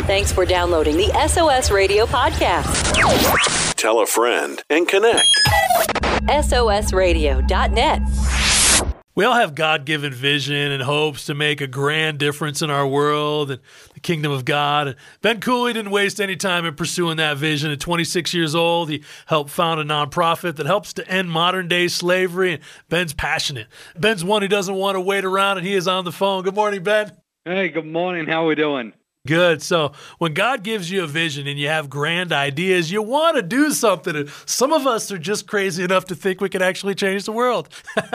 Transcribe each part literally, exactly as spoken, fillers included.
Thanks for downloading the S O S Radio podcast. Tell a friend and connect. S O S radio dot net. We all have God-given vision and hopes to make a grand difference in our world and the kingdom of God. And Ben Cooley didn't waste any time in pursuing that vision. At twenty-six years old, he helped found a nonprofit that helps to end modern-day slavery, and Ben's passionate. Ben's one who doesn't want to wait around, and he is on the phone. Good morning, Ben. Hey, good morning. How are we doing? Good. So when God gives you a vision and you have grand ideas, you want to do something. And some of us are just crazy enough to think we can actually change the world.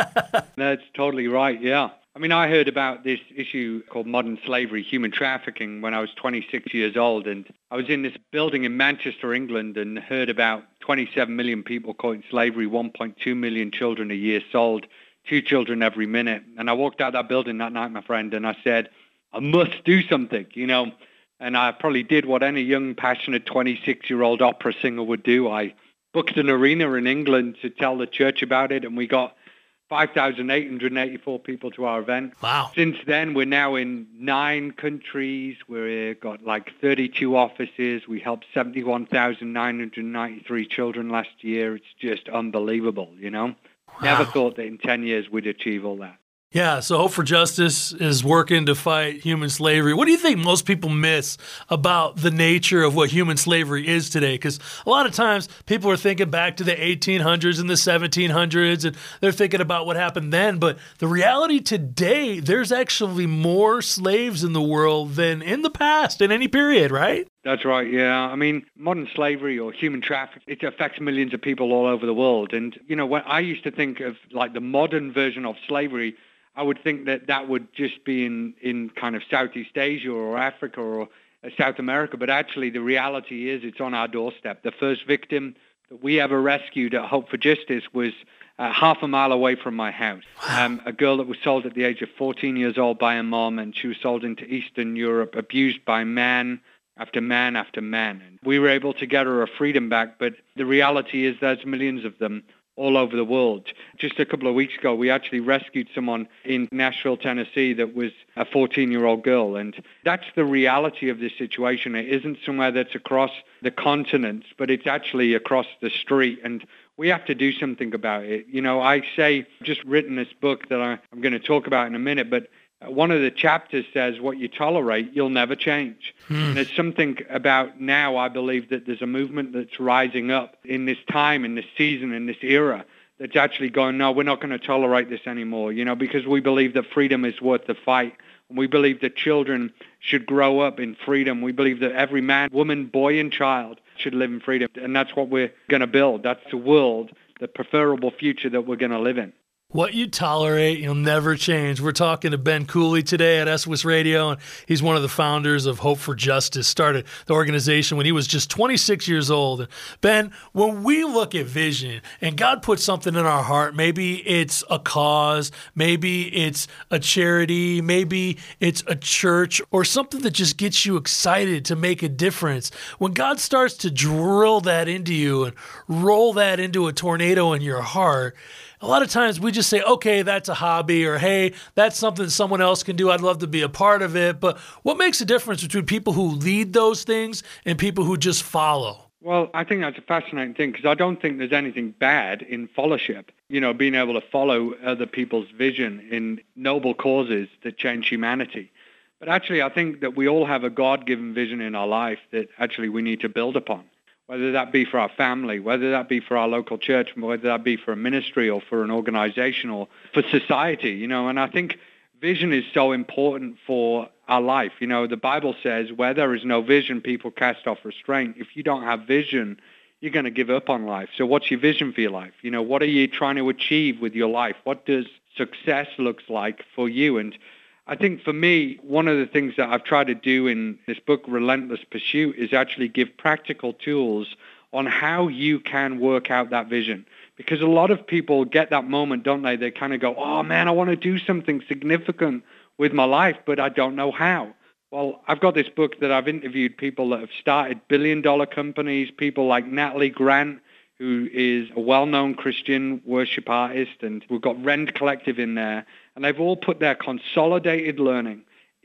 That's totally right, yeah. I mean, I heard about this issue called modern slavery, human trafficking, when I was twenty-six years old. And I was in this building in Manchester, England, and heard about twenty-seven million people caught in slavery, one point two million children a year sold, two children every minute. And I walked out that building that night, my friend, and I said, I must do something, you know, and I probably did what any young, passionate twenty-six-year-old opera singer would do. I booked an arena in England to tell the church about it, and we got five thousand eight hundred eighty-four people to our event. Wow. Since then, we're now in nine countries. We've got like thirty-two offices. We helped seventy-one thousand nine hundred ninety-three children last year. It's just unbelievable, you know. Wow. Never thought that in ten years we'd achieve all that. Yeah, so Hope for Justice is working to fight human slavery. What do you think most people miss about the nature of what human slavery is today? Because a lot of times people are thinking back to the eighteen hundreds and the seventeen hundreds, and they're thinking about what happened then. But the reality today, there's actually more slaves in the world than in the past, in any period, right? That's right, yeah. I mean, modern slavery or human trafficking, it affects millions of people all over the world. And, you know, when I used to think of like the modern version of slavery, I would think that that would just be in, in kind of Southeast Asia or Africa or South America. But actually, the reality is it's on our doorstep. The first victim that we ever rescued at Hope for Justice was uh, half a mile away from my house. Um, a girl that was sold at the age of fourteen years old by her mom, and she was sold into Eastern Europe, abused by man after man after man. And we were able to get her a freedom back, but the reality is there's millions of them all over the world. Just a couple of weeks ago, we actually rescued someone in Nashville, Tennessee, that was a fourteen-year-old girl. And that's the reality of this situation. It isn't somewhere that's across the continents, but it's actually across the street. And we have to do something about it. You know, I say, I've just written this book that I, I'm going to talk about in a minute, but one of the chapters says, what you tolerate, you'll never change. Hmm. And there's something about now, I believe, that there's a movement that's rising up in this time, in this season, in this era, that's actually going, no, we're not going to tolerate this anymore, you know, because we believe that freedom is worth the fight. And we believe that children should grow up in freedom. We believe that every man, woman, boy, and child should live in freedom. And that's what we're going to build. That's the world, the preferable future that we're going to live in. What you tolerate, you'll never change. We're talking to Ben Cooley today at S O S Radio, and he's one of the founders of Hope for Justice, started the organization when he was just twenty-six years old. And Ben, when we look at vision and God puts something in our heart, maybe it's a cause, maybe it's a charity, maybe it's a church, or something that just gets you excited to make a difference. When God starts to drill that into you and roll that into a tornado in your heart, a lot of times we just say, okay, that's a hobby, or hey, that's something someone else can do. I'd love to be a part of it. But what makes a difference between people who lead those things and people who just follow? Well, I think that's a fascinating thing, because I don't think there's anything bad in fellowship, you know, being able to follow other people's vision in noble causes that change humanity. But actually, I think that we all have a God-given vision in our life that actually we need to build upon. Whether that be for our family, whether that be for our local church, whether that be for a ministry or for an organization or for society, you know, and I think vision is so important for our life. You know, the Bible says where there is no vision, people cast off restraint. If you don't have vision, you're going to give up on life. So what's your vision for your life? You know, what are you trying to achieve with your life? What does success looks like for you? And I think for me, one of the things that I've tried to do in this book, Relentless Pursuit, is actually give practical tools on how you can work out that vision. Because a lot of people get that moment, don't they? They kind of go, oh man, I want to do something significant with my life, but I don't know how. Well, I've got this book that I've interviewed people that have started billion dollar companies, people like Natalie Grant, who is a well-known Christian worship artist, and we've got Rend Collective in there, and they've all put their consolidated learning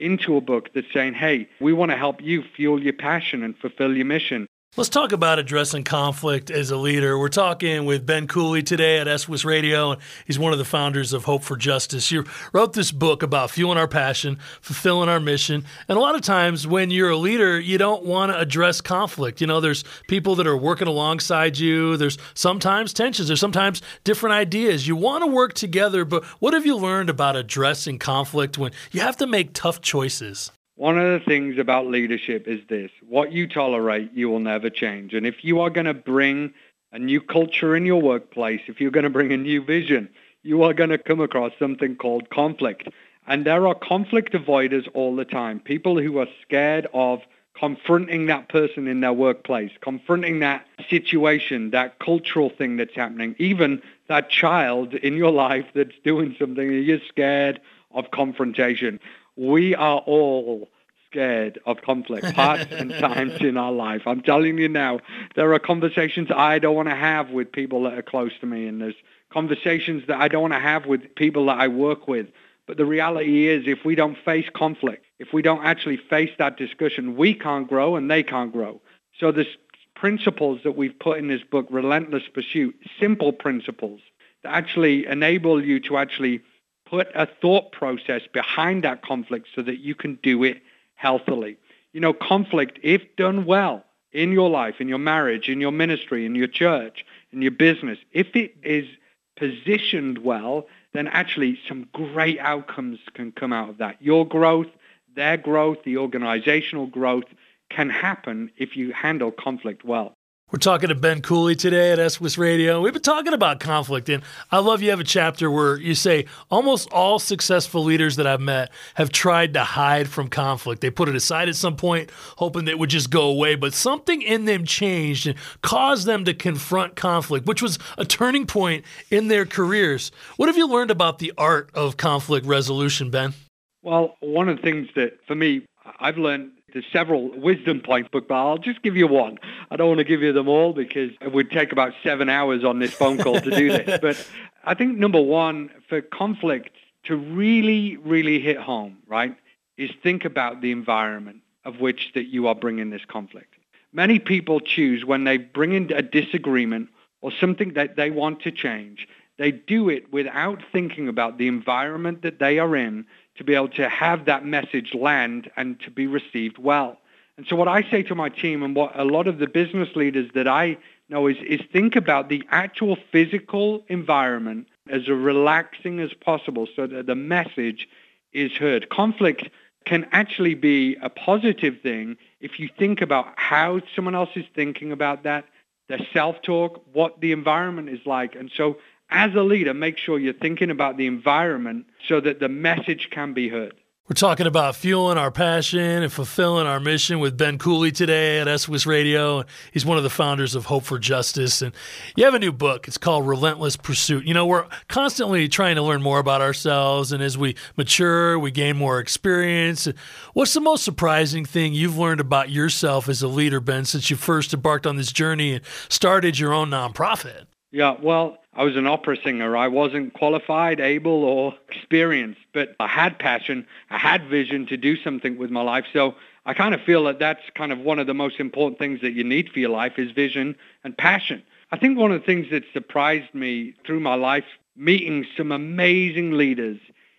into a book that's saying, hey, we want to help you fuel your passion and fulfill your mission. Let's talk about addressing conflict as a leader. We're talking with Ben Cooley today at S W S Radio, and he's one of the founders of Hope for Justice. You wrote this book about fueling our passion, fulfilling our mission, and a lot of times when you're a leader, you don't want to address conflict. You know, there's people that are working alongside you. There's sometimes tensions. There's sometimes different ideas. You want to work together, but what have you learned about addressing conflict when you have to make tough choices? One of the things about leadership is this: what you tolerate, you will never change. And if you are going to bring a new culture in your workplace, if you're going to bring a new vision, you are going to come across something called conflict. And there are conflict avoiders all the time, people who are scared of confronting that person in their workplace, confronting that situation, that cultural thing that's happening, even that child in your life that's doing something and you're scared of confrontation. We are all scared of conflict, parts and times in our life. I'm telling you now, there are conversations I don't want to have with people that are close to me, and there's conversations that I don't want to have with people that I work with. But the reality is, if we don't face conflict, if we don't actually face that discussion, we can't grow and they can't grow. So there's principles that we've put in this book, Relentless Pursuit, simple principles that actually enable you to actually put a thought process behind that conflict so that you can do it healthily. You know, conflict, if done well in your life, in your marriage, in your ministry, in your church, in your business, if it is positioned well, then actually some great outcomes can come out of that. Your growth, their growth, the organizational growth can happen if you handle conflict well. We're talking to Ben Cooley today at S W S Radio. We've been talking about conflict, and I love you have a chapter where you say almost all successful leaders that I've met have tried to hide from conflict. They put it aside at some point, hoping that it would just go away, but something in them changed and caused them to confront conflict, which was a turning point in their careers. What have you learned about the art of conflict resolution, Ben? Well, one of the things that, for me, I've learned, there's several wisdom points, but I'll just give you one. I don't want to give you them all because it would take about seven hours on this phone call to do this. But I think number one, for conflict to really, really hit home, right, is think about the environment of which that you are bringing this conflict. Many people choose when they bring in a disagreement or something that they want to change, they do it without thinking about the environment that they are in to be able to have that message land and to be received well. And so what I say to my team and what a lot of the business leaders that I know is, is think about the actual physical environment as relaxing as possible so that the message is heard. Conflict can actually be a positive thing if you think about how someone else is thinking about that, their self-talk, what the environment is like. And so as a leader, make sure you're thinking about the environment so that the message can be heard. We're talking about fueling our passion and fulfilling our mission with Ben Cooley today at S W S Radio. He's one of the founders of Hope for Justice. And you have a new book. It's called Relentless Pursuit. You know, we're constantly trying to learn more about ourselves. And as we mature, we gain more experience. What's the most surprising thing you've learned about yourself as a leader, Ben, since you first embarked on this journey and started your own nonprofit? Yeah, well, I was an opera singer. I wasn't qualified, able, or experienced, but I had passion. I had vision to do something with my life. So I kind of feel that that's kind of one of the most important things that you need for your life is vision and passion. I think one of the things that surprised me through my life, meeting some amazing leaders,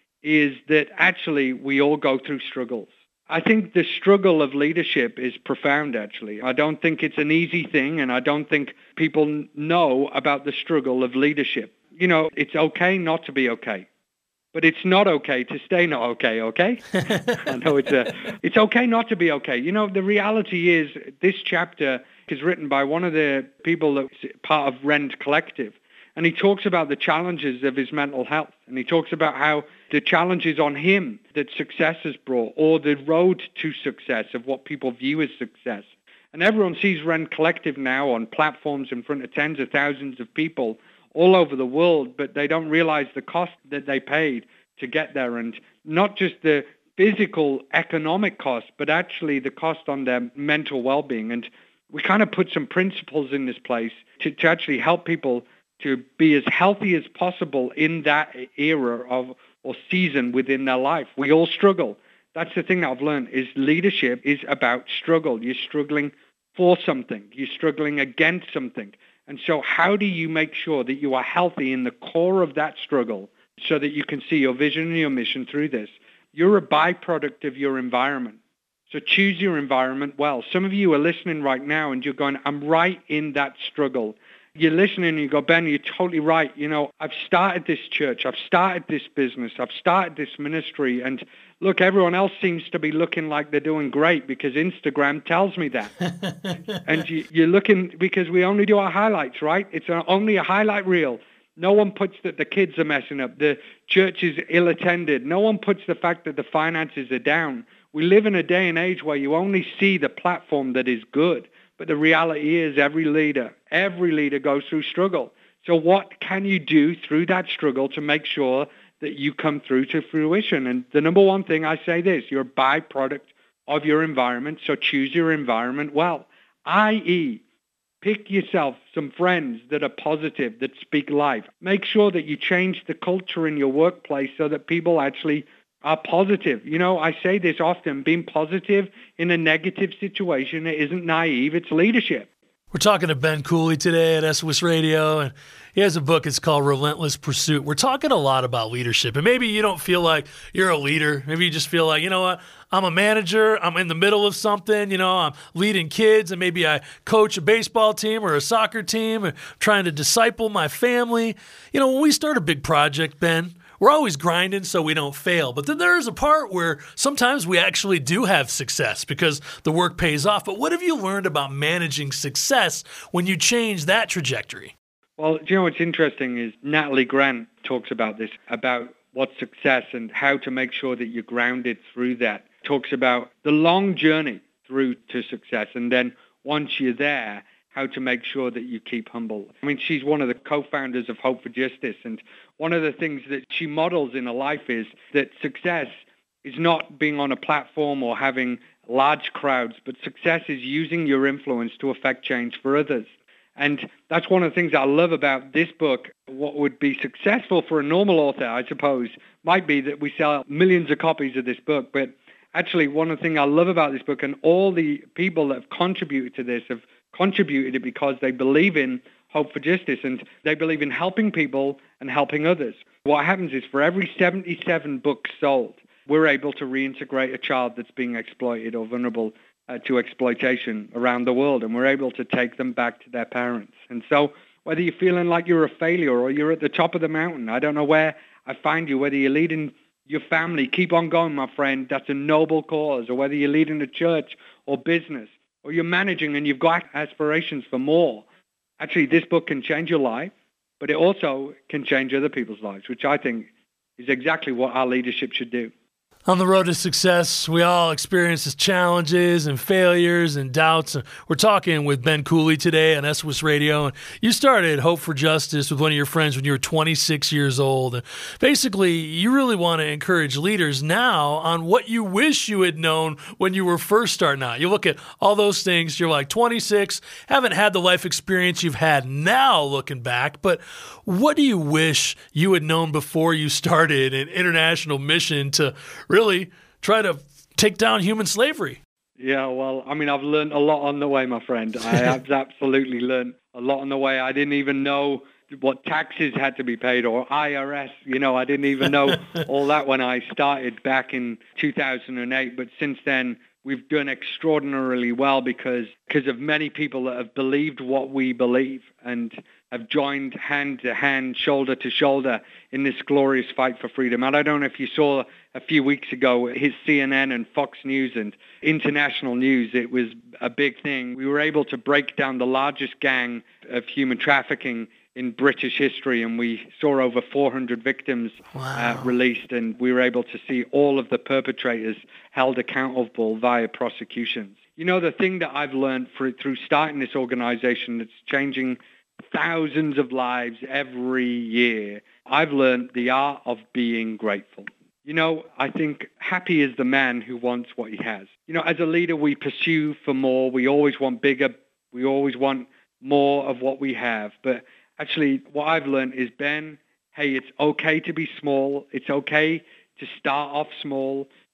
is that actually we all go through struggles. I think the struggle of leadership is profound, actually. I don't think it's an easy thing, and I don't think people know about the struggle of leadership. You know, it's okay not to be okay, but it's not okay to stay not okay, okay? I know it's a, it's okay not to be okay. You know, the reality is this chapter is written by one of the people that's part of Rend Collective. And he talks about the challenges of his mental health. And he talks about how the challenges on him that success has brought, or the road to success of what people view as success. And everyone sees Rend Collective now on platforms in front of tens of thousands of people all over the world, but they don't realize the cost that they paid to get there. And not just the physical economic cost, but actually the cost on their mental well-being. And we kind of put some principles in this place to, to actually help people to be as healthy as possible in that era of or season within their life. We all struggle. That's the thing that I've learned is leadership is about struggle. You're struggling for something. You're struggling against something. And so how do you make sure that you are healthy in the core of that struggle so that you can see your vision and your mission through this? You're a byproduct of your environment. So choose your environment well. Some of you are listening right now and you're going, I'm right in that struggle. You're listening and you go, Ben, you're totally right. You know, I've started this church. I've started this business. I've started this ministry. And look, everyone else seems to be looking like they're doing great because Instagram tells me that. And you, you're looking, because we only do our highlights, right? It's a, only a highlight reel. No one puts that the kids are messing up. The church is ill-attended. No one puts the fact that the finances are down. We live in a day and age where you only see the platform that is good. But the reality is every leader, every leader goes through struggle. So what can you do through that struggle to make sure that you come through to fruition? And the number one thing I say this, you're a byproduct of your environment, so choose your environment well, that is, pick yourself some friends that are positive, that speak life. Make sure that you change the culture in your workplace so that people actually are positive. You know, I say this often, being positive in a negative situation, it isn't naive, it's leadership. We're talking to Ben Cooley today at S W S Radio, and he has a book. It's called Relentless Pursuit. We're talking a lot about leadership, and maybe you don't feel like you're a leader. Maybe you just feel like, you know what, I'm a manager. I'm in the middle of something. You know, I'm leading kids, and maybe I coach a baseball team or a soccer team, or trying to disciple my family. You know, when we start a big project, Ben, we're always grinding so we don't fail. But then there's a part where sometimes we actually do have success because the work pays off. But what have you learned about managing success when you change that trajectory? Well, do you know what's interesting is Natalie Grant talks about this, about what's success and how to make sure that you're grounded through that. Talks about the long journey through to success. And then once you're there, how to make sure that you keep humble. I mean, she's one of the co-founders of Hope for Justice. And one of the things that she models in her life is that success is not being on a platform or having large crowds, but success is using your influence to affect change for others. And that's one of the things I love about this book. What would be successful for a normal author, I suppose, might be that we sell millions of copies of this book. But actually, one of the things I love about this book, and all the people that have contributed to this have contributed it because they believe in Hope for Justice and they believe in helping people and helping others. What happens is for every seventy-seven books sold, we're able to reintegrate a child that's being exploited or vulnerable uh, to exploitation around the world, and we're able to take them back to their parents. And so whether you're feeling like you're a failure or you're at the top of the mountain, I don't know where I find you, whether you're leading your family, keep on going, my friend, that's a noble cause, or whether you're leading a church or business, or you're managing and you've got aspirations for more, actually this book can change your life, but it also can change other people's lives, which I think is exactly what our leadership should do. On the road to success, we all experience challenges and failures and doubts. We're talking with Ben Cooley today on S W S Radio. And you started Hope for Justice with one of your friends when you were twenty-six years old. And basically, you really want to encourage leaders now on what you wish you had known when you were first starting out. You look at all those things, you're like twenty-six, haven't had the life experience you've had now looking back, but what do you wish you had known before you started an international mission to really try to take down human slavery? Yeah, well, I mean, I've learned a lot on the way, my friend. I have absolutely learned a lot on the way. I didn't even know what taxes had to be paid or I R S. You know, I didn't even know all that when I started back in two thousand eight. But since then, we've done extraordinarily well because because of many people that have believed what we believe and have joined hand to hand, shoulder to shoulder in this glorious fight for freedom. And I don't know if you saw a few weeks ago, his C N N and Fox News and international news, it was a big thing. We were able to break down the largest gang of human trafficking in British history, and we saw over four hundred victims wow. uh, released, and we were able to see all of the perpetrators held accountable via prosecutions. You know, the thing that I've learned for, through starting this organization that's changing thousands of lives every year, I've learned the art of being grateful. You know, I think happy is the man who wants what he has. You know, as a leader, we pursue for more. We always want bigger. We always want more of what we have. But actually, what I've learned is, Ben, hey, it's okay to be small. It's okay to start off small.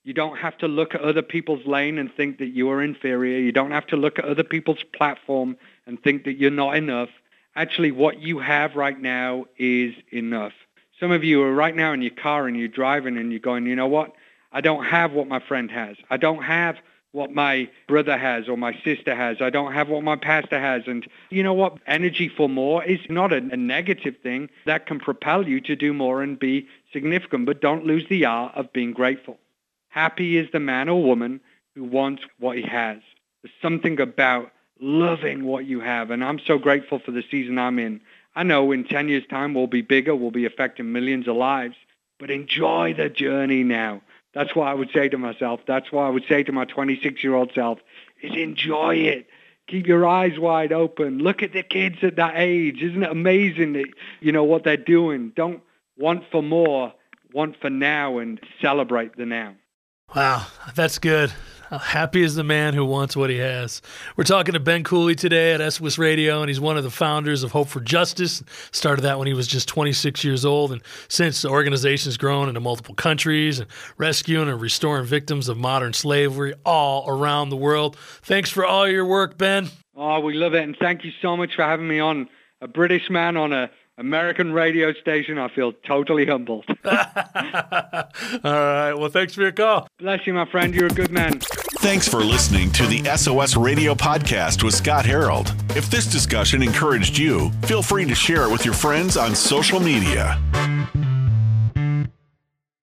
You don't have to look at other people's lane and think that you are inferior. You don't have to look at other people's platform and think that you're not enough. Actually, what you have right now is enough. Some of you are right now in your car and you're driving and you're going, you know what? I don't have what my friend has. I don't have what my brother has or my sister has. I don't have what my pastor has. And you know what? Energy for more is not a, a negative thing. That can propel you to do more and be significant. But don't lose the art of being grateful. Happy is the man or woman who wants what he has. There's something about loving what you have. And I'm so grateful for the season I'm in. I know in ten years' time we'll be bigger. We'll be affecting millions of lives. But enjoy the journey now. That's what I would say to myself. That's what I would say to my twenty-six-year-old self, is enjoy it. Keep your eyes wide open. Look at the kids at that age. Isn't it amazing that, you know, what they're doing? Don't want for more, want for now, and celebrate the now. Wow, that's good. Happy is the man who wants what he has. We're talking to Ben Cooley today at S W I S Radio, and he's one of the founders of Hope for Justice. Started that when he was just twenty-six years old, and since the organization's grown into multiple countries and rescuing and restoring victims of modern slavery all around the world. Thanks for all your work, Ben. Oh, we love it, and thank you so much for having me on. A British man on a American radio station. I feel totally humbled. All right. Well, thanks for your call. Bless you, my friend. You're a good man. Thanks for listening to the S O S Radio Podcast with Scott Harold. If this discussion encouraged you, feel free to share it with your friends on social media.